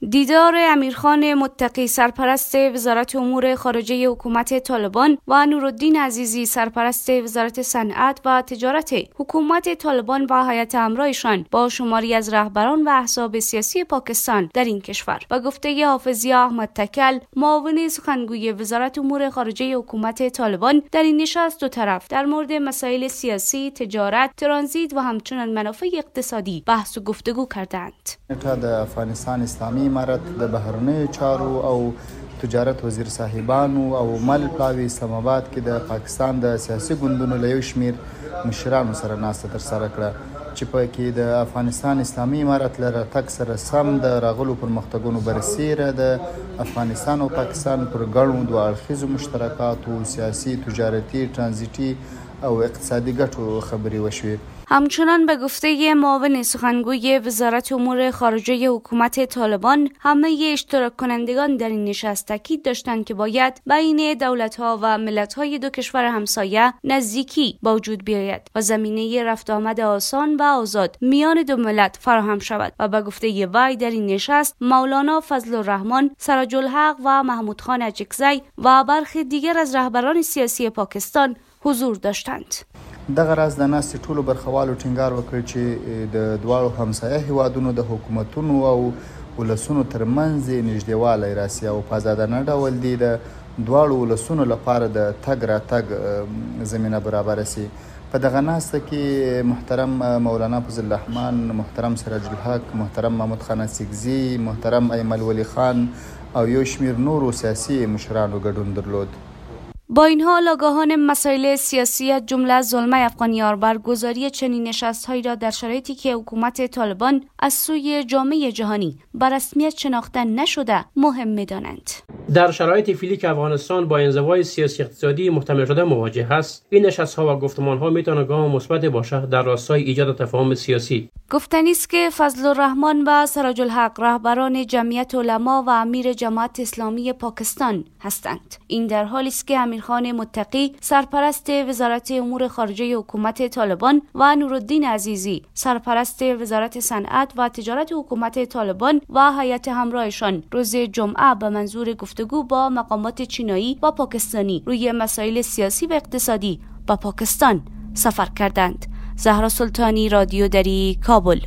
دیدار امیرخان متقی سرپرست وزارت امور خارجه حکومت طالبان و نورالدین عزیزی سرپرست وزارت صنعت و تجارت حکومت طالبان و هیئت همراهشان با شماری از رهبران و احزاب سیاسی پاکستان در این کشور و گفته حافظیه احمد تکل معاون سخنگوی وزارت امور خارجه حکومت طالبان در این نشست دو طرف در مورد مسائل سیاسی، تجارت، ترانزیت و همچنین منافع اقتصادی بحث و گفتگو کردند. د افغانستان اسلامي امارت د بهرنیو چارو او تجارت وزیر صاحبانو او مل پلاوی اسلام آباد کې د پاکستان د سیاسي ګوندونو له یو شمیر مشرانو سره ناسته ترسره کړه چې په کې د افغانستان اسلامي امارت له راتګ سره سم د راغلو پرمختګونو برسیره د افغانستان او پاکستان پر ګڼو دوه اړخیزو مشترکاتو سیاسي، تجارتي، ترانزیتي او اقتصادی ګټو خبرې وشوې. همچنان به گفته معاون سخنگوی وزارت امور خارجه حکومت طالبان همه اشتراک کنندگان در این نشست تاکید داشتند که باید بین دولت‌ها و ملت‌های دو کشور همسایه نزدیکی به وجود بیاید و زمینه رفت آمد آسان و آزاد میان دو ملت فراهم شود و به گفته وی در این نشست مولانا فضل الرحمن، سراج الحق و محمود خان اجکزی و برخی دیگر از رهبران سیاسی پاکستان حضور داشتند. دغه راز د ناستې ټولو برخوالو ټینګار وکړ چې د دواړو همسایه هیوادونو د حکومتونو او ولسونو ترمنځ نږدېوالی راسي او په ازادانه ډول دې د دواړو ولسونو لپاره د تګ راتګ زمینه برابره سي. په دغه ناسته کې محترم مولانا فضل الرحمن، محترم سراج الحق، محترم محمود خان اجکزی، محترم ایمل ولی خان او یو شمیر نورو سیاسي مشرانو ګډون درلود. با این حال آگاهان مسائل سیاسی جمله از زلمه افغانیار برگزاری چنین نشست‌هایی را در شرایطی که حکومت طالبان از سوی جامعه جهانی به رسمیت شناخته نشده مهم می‌دانند. در شرایط فعلی که افغانستان با انزوای سیاسی اقتصادی محتمل شده مواجه است، این نشست‌ها و گفتمان‌ها می‌تواند گام مثبت باشد در راستای ایجاد تفاهم سیاسی. گفتنی است که فضل الرحمن و سراج الحق رهبران جمعیت علما و امیر جماعت اسلامی پاکستان هستند. این در حالی است که امیرخان متقی سرپرست وزارت امور خارجه حکومت طالبان و نورالدین عزیزی سرپرست وزارت صنعت و تجارت حکومت طالبان و هیئت همراهشان روز جمعه به منظور گفتگو با مقامات چینایی و پاکستانی روی مسائل سیاسی و اقتصادی به پاکستان سفر کردند. زهرا سلطانی، رادیو دری، کابل.